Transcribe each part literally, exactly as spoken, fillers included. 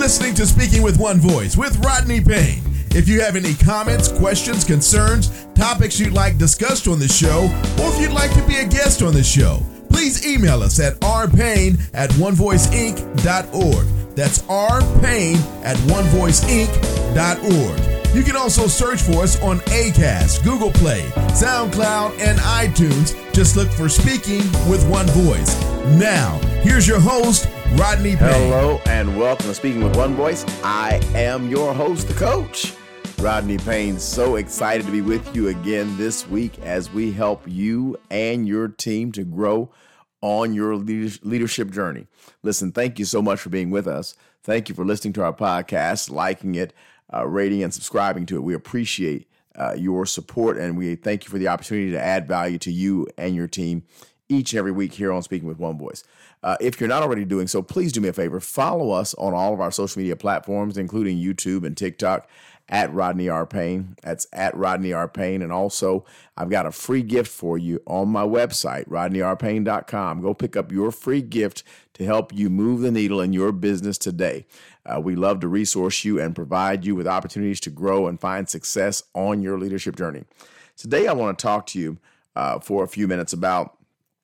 listening to Speaking with One Voice with Rodney Payne. If you have any comments, questions, concerns, topics you'd like discussed on the show, or if you'd like to be a guest on the show, please email us at r payne at one voice inc dot org. That's rpayne at one voice inc dot org. You can also search for us on Acast, Google Play, SoundCloud, and iTunes. Just look for Speaking with One Voice. Now, here's your host, Rodney Payne. Hello and welcome to Speaking with One Voice. I am your host, the coach, Rodney Payne. So excited to be with you again this week as we help you and your team to grow on your leadership journey. Listen, thank you so much for being with us. Thank you for listening to our podcast, liking it, uh, rating and subscribing to it. We appreciate uh, your support, and we thank you for the opportunity to add value to you and your team each and every week here on Speaking with One Voice. Uh, if you're not already doing so, please do me a favor. Follow us on all of our social media platforms, including YouTube and TikTok, at Rodney R. Payne. That's at Rodney R. Payne. And also, I've got a free gift for you on my website, rodney r payne dot com. Go pick up your free gift to help you move the needle in your business today. Uh, we love to resource you and provide you with opportunities to grow and find success on your leadership journey. Today, I want to talk to you uh, for a few minutes about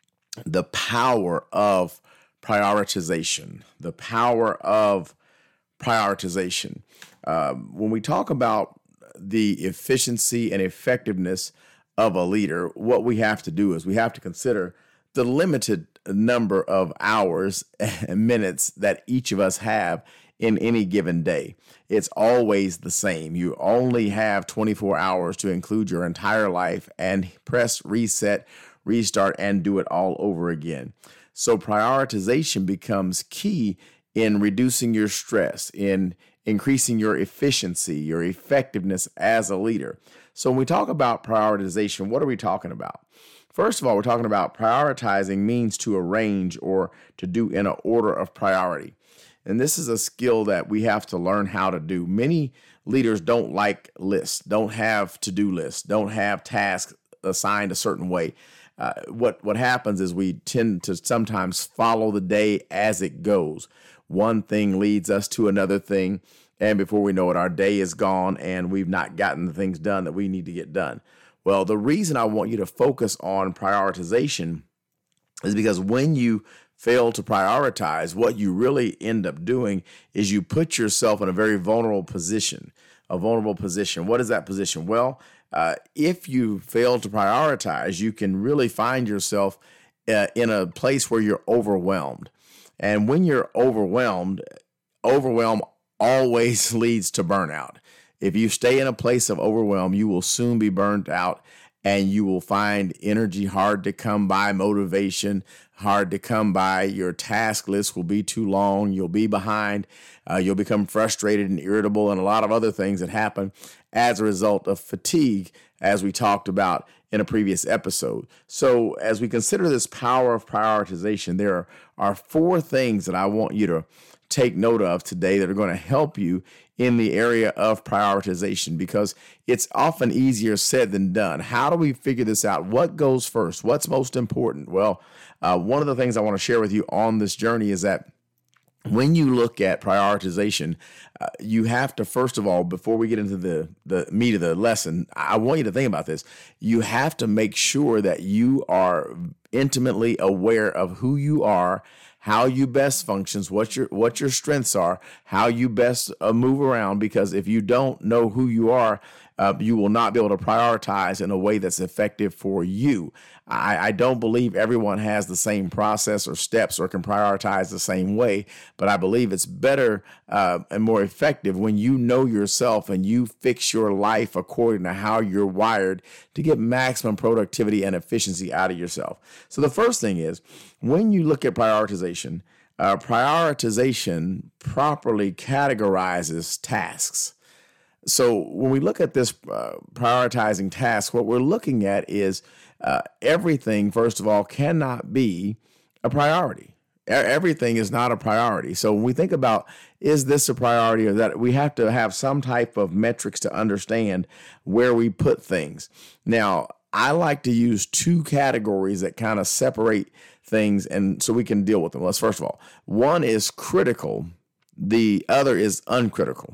the power of prioritization, the power of prioritization. Um, when we talk about the efficiency and effectiveness of a leader, what we have to do is we have to consider the limited number of hours and minutes that each of us have in any given day. It's always the same. You only have twenty-four hours to include your entire life and press reset, restart, and do it all over again. So prioritization becomes key in reducing your stress, in increasing your efficiency, your effectiveness as a leader. So when we talk about prioritization, what are we talking about? First of all, we're talking about prioritizing means to arrange or to do in an order of priority. And this is a skill that we have to learn how to do. Many leaders don't like lists, don't have to-do lists, don't have tasks assigned a certain way. Uh, what, what happens is we tend to sometimes follow the day as it goes. One thing leads us to another thing, and before we know it, our day is gone and we've not gotten the things done that we need to get done. Well, the reason I want you to focus on prioritization is because when you fail to prioritize, what you really end up doing is you put yourself in a very vulnerable position, a vulnerable position. What is that position? Well, uh, if you fail to prioritize, you can really find yourself uh, in a place where you're overwhelmed. And when you're overwhelmed, overwhelm always leads to burnout. If you stay in a place of overwhelm, you will soon be burnt out and you will find energy hard to come by, motivation hard to come by. Your task list will be too long. You'll be behind. Uh, you'll become frustrated and irritable and a lot of other things that happen as a result of fatigue, as we talked about in a previous episode. So as we consider this power of prioritization, there are, are four things that I want you to take note of today that are going to help you in the area of prioritization, because it's often easier said than done. How do we figure this out? What goes first? What's most important? Well, uh, one of the things I want to share with you on this journey is that when you look at prioritization, uh, you have to, first of all, before we get into the, the meat of the lesson, I want you to think about this. You have to make sure that you are intimately aware of who you are, how you best functions, what your what your strengths are, how you best uh, move around, because if you don't know who you are, uh, you will not be able to prioritize in a way that's effective for you. I, I don't believe everyone has the same process or steps or can prioritize the same way, but I believe it's better uh, and more effective when you know yourself and you fix your life according to how you're wired to get maximum productivity and efficiency out of yourself. So the first thing is, when you look at prioritization, uh, prioritization properly categorizes tasks. So when we look at this uh, prioritizing tasks, what we're looking at is uh, everything, first of all, cannot be a priority. Everything is not a priority. So when we think about, is this a priority or that, we have to have some type of metrics to understand where we put things. Now, I like to use two categories that kind of separate things and so we can deal with them. Let's first of all, one is critical. The other is uncritical.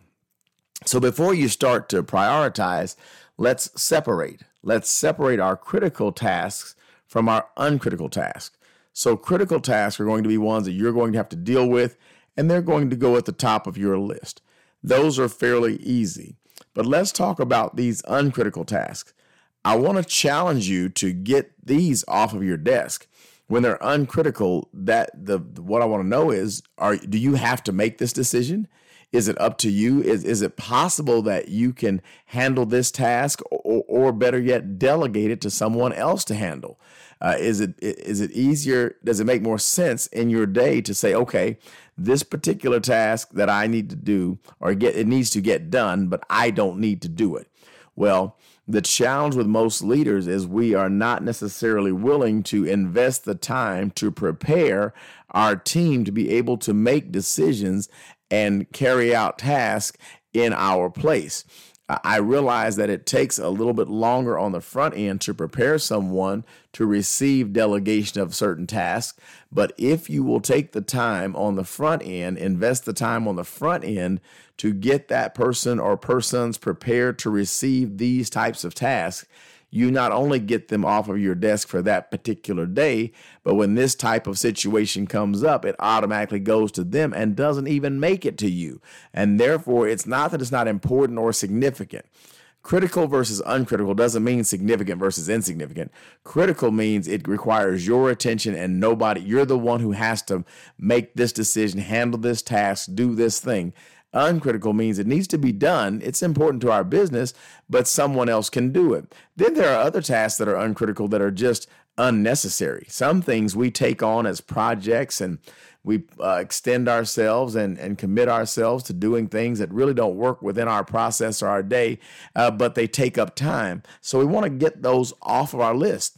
So before you start to prioritize, let's separate. Let's separate our critical tasks from our uncritical tasks. So critical tasks are going to be ones that you're going to have to deal with, and they're going to go at the top of your list. Those are fairly easy. But let's talk about these uncritical tasks. I want to challenge you to get these off of your desk. When they're uncritical, that the what I want to know is, are do you have to make this decision? Is it up to you? Is, is it possible that you can handle this task, or, or better yet, delegate it to someone else to handle? Uh, is it is it easier? Does it make more sense in your day to say, okay, this particular task that I need to do, or get it needs to get done, but I don't need to do it? Well, the challenge with most leaders is we are not necessarily willing to invest the time to prepare our team to be able to make decisions and carry out tasks in our place. I realize that it takes a little bit longer on the front end to prepare someone to receive delegation of certain tasks. But if you will take the time on the front end, invest the time on the front end to get that person or persons prepared to receive these types of tasks, you not only get them off of your desk for that particular day, but when this type of situation comes up, it automatically goes to them and doesn't even make it to you. And therefore, it's not that it's not important or significant. Critical versus uncritical doesn't mean significant versus insignificant. Critical means it requires your attention and nobody, you're the one who has to make this decision, handle this task, do this thing. Uncritical means it needs to be done. It's important to our business, but someone else can do it. Then there are other tasks that are uncritical that are just unnecessary. Some things we take on as projects, and we uh, extend ourselves and, and commit ourselves to doing things that really don't work within our process or our day, uh, but they take up time. So we want to get those off of our list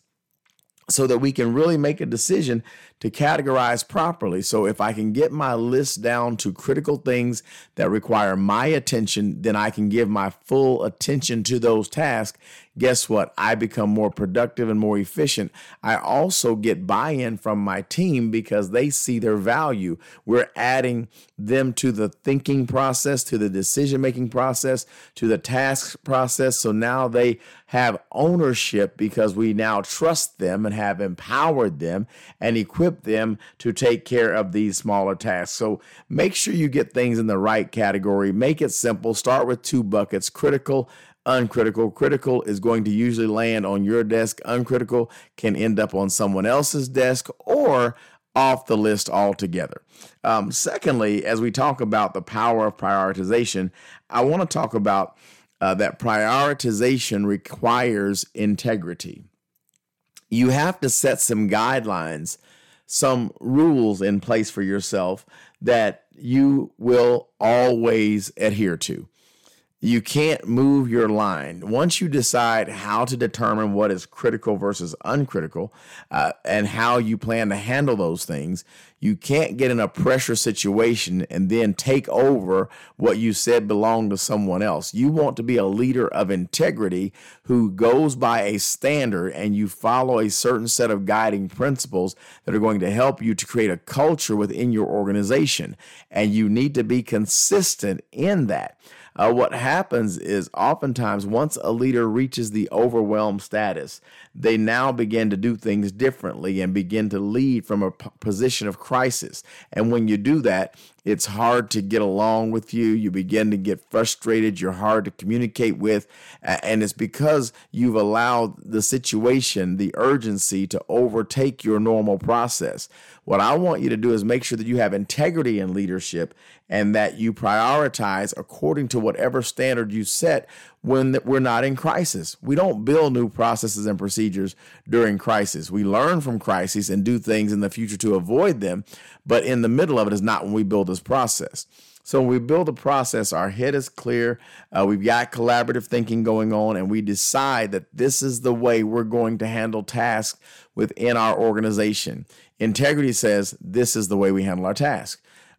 so that we can really make a decision to categorize properly. So if I can get my list down to critical things that require my attention, then I can give my full attention to those tasks. Guess what? I become more productive and more efficient. I also get buy-in from my team because they see their value. We're adding them to the thinking process, to the decision-making process, to the task process. So now they have ownership because we now trust them and have empowered them and equipped them to take care of these smaller tasks. So make sure you get things in the right category. Make it simple. Start with two buckets: critical, uncritical. Critical is going to usually land on your desk. Uncritical can end up on someone else's desk or off the list altogether. Um, secondly, as we talk about the power of prioritization, I want to talk about uh, that prioritization requires integrity. You have to set some guidelines, some rules in place for yourself that you will always adhere to. You can't move your line. Once you decide how to determine what is critical versus uncritical uh, and how you plan to handle those things, you can't get in a pressure situation and then take over what you said belonged to someone else. You want to be a leader of integrity who goes by a standard, and you follow a certain set of guiding principles that are going to help you to create a culture within your organization. And you need to be consistent in that. Uh, what happens is oftentimes once a leader reaches the overwhelmed status, they now begin to do things differently and begin to lead from a p- position of crisis. And when you do that, it's hard to get along with you. You begin to get frustrated. You're hard to communicate with. And it's because you've allowed the situation, the urgency, to overtake your normal process. What I want you to do is make sure that you have integrity in leadership and that you prioritize according to whatever standard you set when we're not in crisis. We don't build new processes and procedures during crisis. We learn from crises and do things in the future to avoid them, but in the middle of it is not when we build this process. So when we build a process, our head is clear, uh, we've got collaborative thinking going on, and we decide that this is the way we're going to handle tasks within our organization. Integrity says this is the way we handle our task.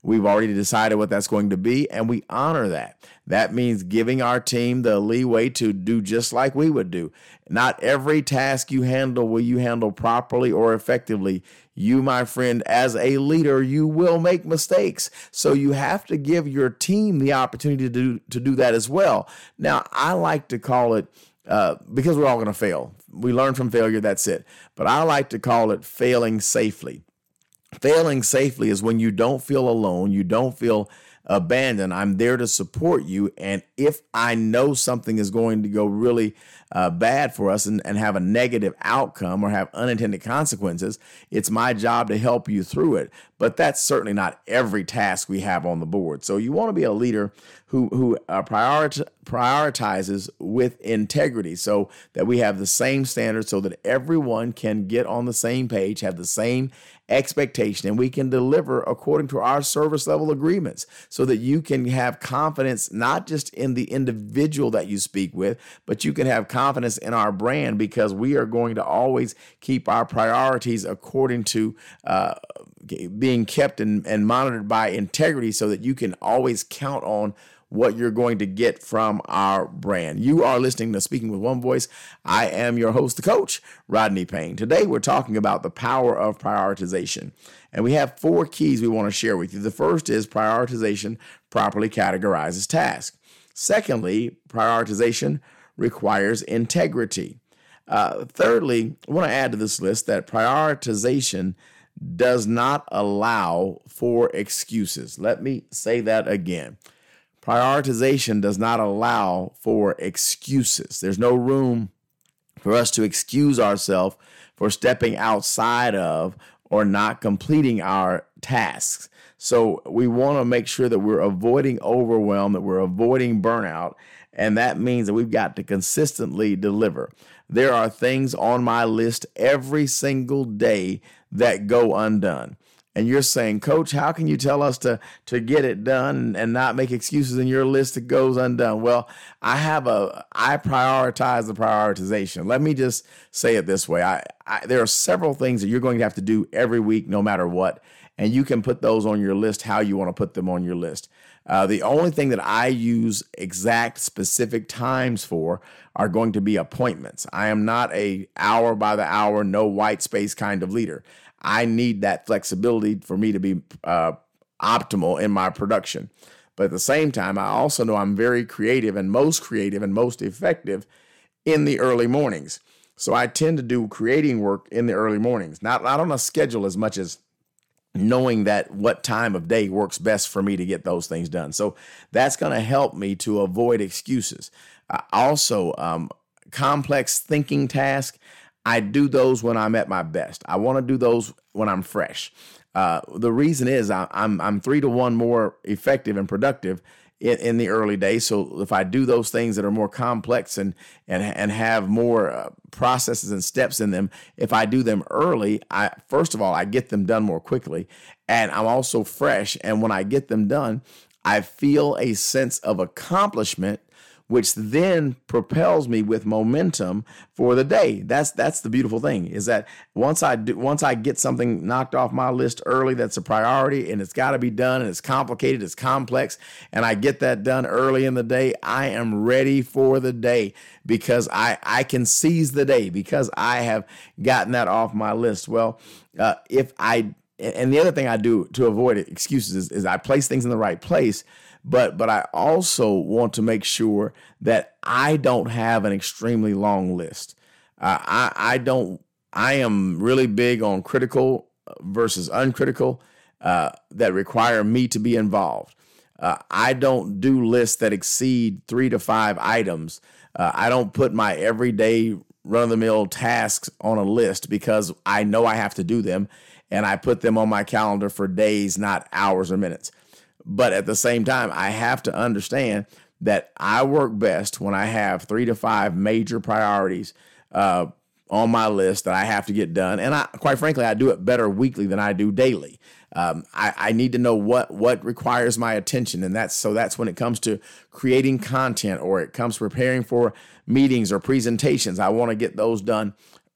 We've already decided what that's going to be, and we honor that. That means giving our team the leeway to do just like we would do. Not every task you handle will you handle properly or effectively. You, my friend, as a leader, you will make mistakes. So you have to give your team the opportunity to do, to do that as well. Now, I like to call it, uh, because we're all going to fail. We learn from failure, that's it. But I like to call it failing safely. Failing safely is when you don't feel alone, you don't feel abandoned. I'm there to support you. And if I know something is going to go really uh, bad for us and, and have a negative outcome or have unintended consequences, it's my job to help you through it. But that's certainly not every task we have on the board. So you want to be a leader who, who uh, prioritize, prioritizes with integrity so that we have the same standards so that everyone can get on the same page, have the same expectation, and we can deliver according to our service level agreements so that you can have confidence not just in the individual that you speak with, but you can have confidence in our brand because we are going to always keep our priorities according to uh, being kept and, and monitored by integrity so that you can always count on what you're going to get from our brand. You are listening to Speaking with One Voice. I am your host, the coach, Rodney Payne. Today, we're talking about the power of prioritization. And we have four keys we want to share with you. The first is prioritization properly categorizes tasks. Secondly, prioritization requires integrity. Uh, thirdly, I want to add to this list that prioritization does not allow for excuses. Let me say that again. Prioritization does not allow for excuses. There's no room for us to excuse ourselves for stepping outside of or not completing our tasks. So we want to make sure that we're avoiding overwhelm, that we're avoiding burnout, and that means that we've got to consistently deliver. There are things on my list every single day that go undone. And you're saying, Coach, how can you tell us to, to get it done and not make excuses in your list that goes undone? Well, I have a, I prioritize the prioritization. Let me just say it this way. I, I there are several things that you're going to have to do every week, no matter what. And you can put those on your list how you want to put them on your list. Uh, the only thing that I use exact specific times for are going to be appointments. I am not a hour by the hour, no white space kind of leader. I need that flexibility for me to be uh, optimal in my production. But at the same time, I also know I'm very creative and most creative and most effective in the early mornings. So I tend to do creating work in the early mornings, not, not on a schedule as much as knowing that what time of day works best for me to get those things done. So that's going to help me to avoid excuses. Uh, also, um, complex thinking tasks, I do those when I'm at my best. I want to do those when I'm fresh. Uh, the reason is I, I'm I'm three to one more effective and productive in, in the early days. So if I do those things that are more complex and and and have more uh, processes and steps in them, if I do them early, I first of all I get them done more quickly, and I'm also fresh. And when I get them done, I feel a sense of accomplishment, which then propels me with momentum for the day. That's that's the beautiful thing, is that once I do, once I get something knocked off my list early, that's a priority, and it's got to be done, and it's complicated, it's complex, and I get that done early in the day, I am ready for the day because I, I can seize the day because I have gotten that off my list. Well, uh, if I, and the other thing I do to avoid excuses is, is I place things in the right place. But but I also want to make sure that I don't have an extremely long list. Uh, I I don't. I am really big on critical versus uncritical uh, that require me to be involved. Uh, I don't do lists that exceed three to five items. Uh, I don't put my everyday run-of-the-mill tasks on a list because I know I have to do them, and I put them on my calendar for days, not hours or minutes. But at the same time, I have to understand that I work best when I have three to five major priorities uh, on my list that I have to get done. And I, quite frankly, I do it better weekly than I do daily. Um, I, I need to know what what requires my attention. And that's so that's when it comes to creating content or it comes to preparing for meetings or presentations. I want to get those done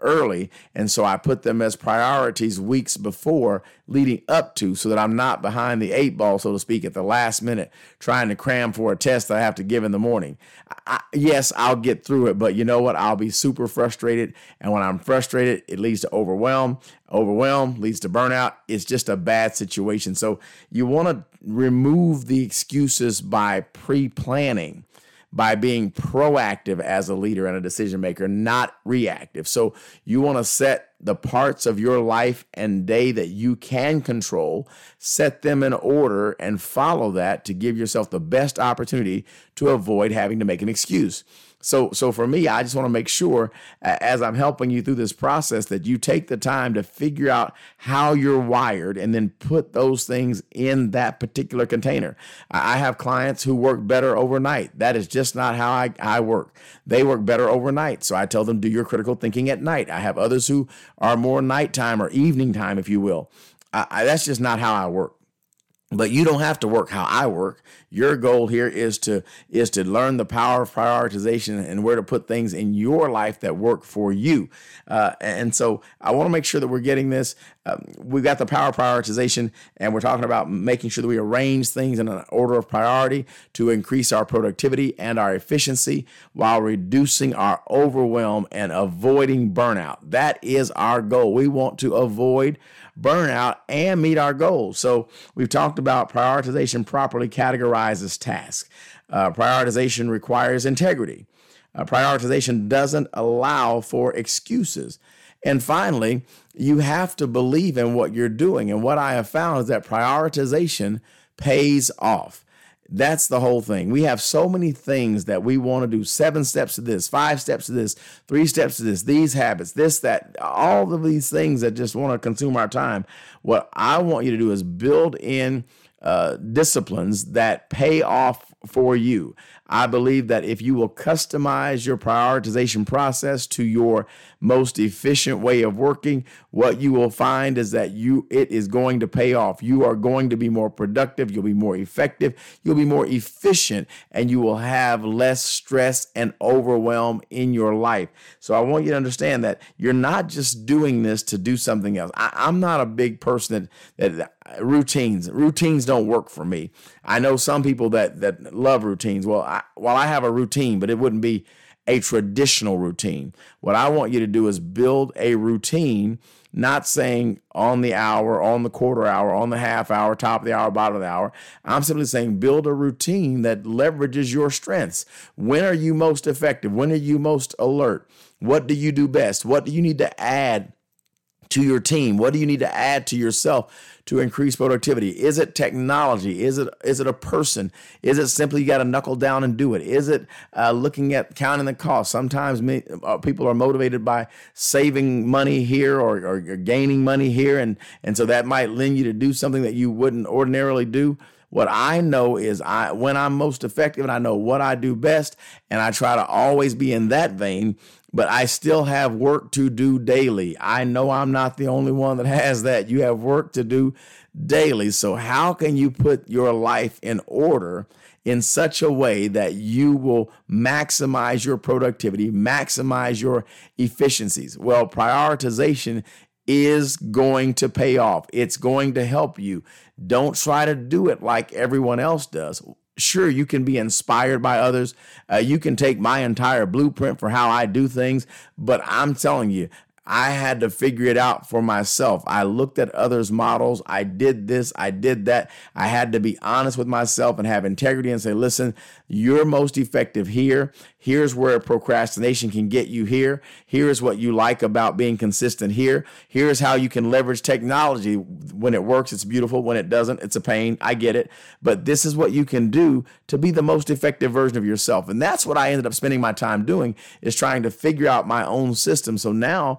early. And so I put them as priorities weeks before leading up to, so that I'm not behind the eight ball, so to speak, at the last minute, trying to cram for a test that I have to give in the morning. I, yes, I'll get through it, but you know what? I'll be super frustrated. And when I'm frustrated, it leads to overwhelm. Overwhelm leads to burnout. It's just a bad situation. So you want to remove the excuses by pre-planning, by being proactive as a leader and a decision maker, not reactive. So you want to set the parts of your life and day that you can control, set them in order and follow that to give yourself the best opportunity to avoid having to make an excuse. So, so for me, I just want to make sure, as I'm helping you through this process, that you take the time to figure out how you're wired and then put those things in that particular container. I have clients who work better overnight. That is just not how I, I work. They work better overnight. So I tell them, do your critical thinking at night. I have others who are more nighttime or evening time, if you will. I, I, that's just not how I work. But you don't have to work how I work. Your goal here is to is to learn the power of prioritization and where to put things in your life that work for you. Uh, and so I want to make sure that we're getting this. Um, we've got the power of prioritization, and we're talking about making sure that we arrange things in an order of priority to increase our productivity and our efficiency while reducing our overwhelm and avoiding burnout. That is our goal. We want to avoid burnout and meet our goals. So we've talked about prioritization properly categorizes tasks. Uh, prioritization requires integrity. Uh, prioritization doesn't allow for excuses. And finally, you have to believe in what you're doing. And what I have found is that prioritization pays off. That's the whole thing. We have so many things that we want to do. Seven steps to this, five steps to this, three steps to this, these habits, this, that, all of these things that just want to consume our time. What I want you to do is build in uh, disciplines that pay off for you. I believe that if you will customize your prioritization process to your most efficient way of working, what you will find is that you it is going to pay off. You are going to be more productive. You'll be more effective. You'll be more efficient, and you will have less stress and overwhelm in your life. So I want you to understand that you're not just doing this to do something else. I, I'm not a big person that, that routines. Routines don't work for me. I know some people that that love routines. Well, I, well, I have a routine, but it wouldn't be a traditional routine. What I want you to do is build a routine, not saying on the hour, on the quarter hour, on the half hour, top of the hour, bottom of the hour. I'm simply saying build a routine that leverages your strengths. When are you most effective? When are you most alert? What do you do best? What do you need to add to your team? What do you need to add to yourself to increase productivity? Is it technology? Is it is it a person? Is it simply you got to knuckle down and do it? Is it uh, looking at counting the cost? Sometimes me, uh, people are motivated by saving money here or, or gaining money here, and and so that might lend you to do something that you wouldn't ordinarily do. What I know is I when I'm most effective and I know what I do best, and I try to always be in that vein, but I still have work to do daily. I know I'm not the only one that has that. You have work to do daily. So how can you put your life in order in such a way that you will maximize your productivity, maximize your efficiencies? Well, prioritization is going to pay off. It's going to help you. Don't try to do it like everyone else does. Sure, you can be inspired by others. Uh, you can take my entire blueprint for how I do things, but I'm telling you, I had to figure it out for myself. I looked at others' models. I did this. I did that. I had to be honest with myself and have integrity and say, listen, you're most effective here. Here's where procrastination can get you here. Here's what you like about being consistent here. Here's how you can leverage technology. When it works, it's beautiful. When it doesn't, it's a pain. I get it. But this is what you can do to be the most effective version of yourself. And that's what I ended up spending my time doing, is trying to figure out my own system. So now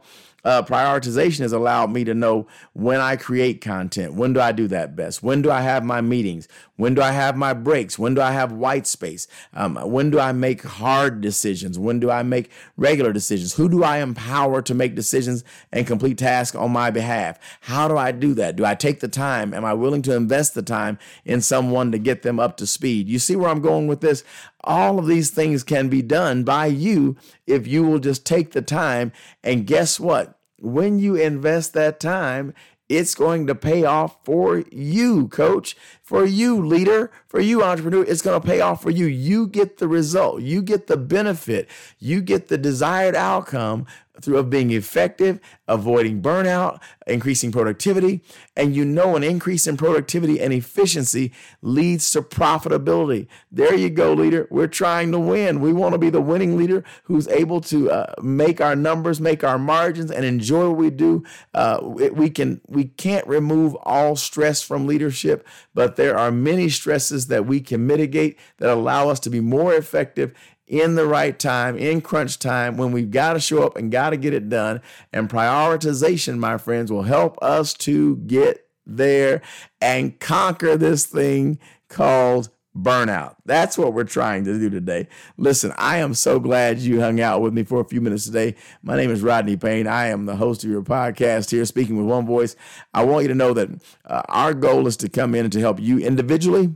Uh, prioritization has allowed me to know when I create content. When do I do that best? When do I have my meetings? When do I have my breaks? When do I have white space? Um, when do I make hard decisions? When do I make regular decisions? Who do I empower to make decisions and complete tasks on my behalf? How do I do that? Do I take the time? Am I willing to invest the time in someone to get them up to speed? You see where I'm going with this? All of these things can be done by you if you will just take the time. And guess what? When you invest that time, it's going to pay off for you, coach, for you, leader, for you, entrepreneur. It's going to pay off for you. You get the result. You get the benefit. You get the desired outcome through of being effective, avoiding burnout, increasing productivity. And you know an increase in productivity and efficiency leads to profitability. There you go, leader. We're trying to win. We want to be the winning leader who's able to uh, make our numbers, make our margins, and enjoy what we do. Uh, we can we can't remove all stress from leadership, but there are many stresses that we can mitigate that allow us to be more effective in the right time, in crunch time, when we've got to show up and got to get it done. And prioritization, my friends, will help us to get there and conquer this thing called burnout. That's what we're trying to do today. Listen, I am so glad you hung out with me for a few minutes today. My name is Rodney Payne. I am the host of your podcast here, Speaking with One Voice. I want you to know that uh, our goal is to come in and to help you individually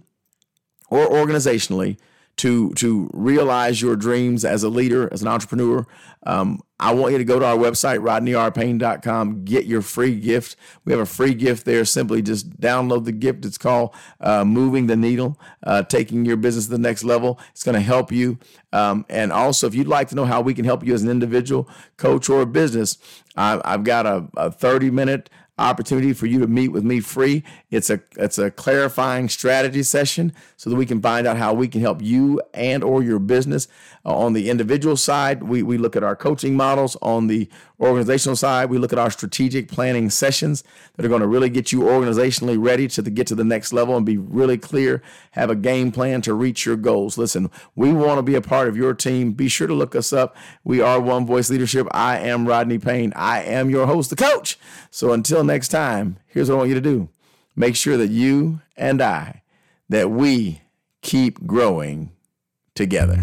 or organizationally to to realize your dreams as a leader, as an entrepreneur. Um, I want you to go to our website, rodney r payne dot com, get your free gift. We have a free gift there. Simply just download the gift. It's called uh, Moving the Needle, uh, taking your business to the next level. It's going to help you. Um, and also, if you'd like to know how we can help you as an individual, coach, or business, I, I've got a, a thirty minute opportunity for you to meet with me free. It's a it's a clarifying strategy session so that we can find out how we can help you and or your business. Uh, on the individual side, we, we look at our coaching models. On the organizational side, we look at our strategic planning sessions that are going to really get you organizationally ready to the, get to the next level and be really clear, have a game plan to reach your goals. Listen, we want to be a part of your team. Be sure to look us up. We are One Voice Leadership. I am Rodney Payne. I am your host, the coach. So until next time, here's what I want you to do. Make sure that you and I, that we keep growing together.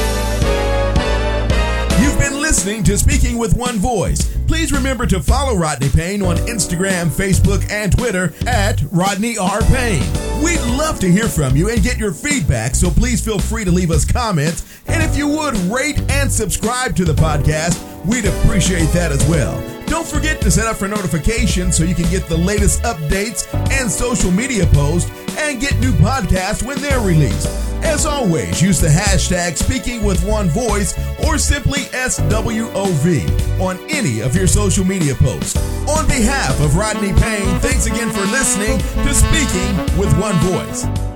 You've been listening to Speaking with One Voice. Please remember to follow Rodney Payne on Instagram, Facebook, and Twitter at Rodney R. Payne. We'd love to hear from you and get your feedback, so please feel free to leave us comments. And if you would, rate and subscribe to the podcast, we'd appreciate that as well. Don't forget to set up for notifications so you can get the latest updates and social media posts and get new podcasts when they're released. As always, use the hashtag Speaking with One Voice or simply S W O V on any of your social media posts. On behalf of Rodney Payne, thanks again for listening to Speaking with One Voice.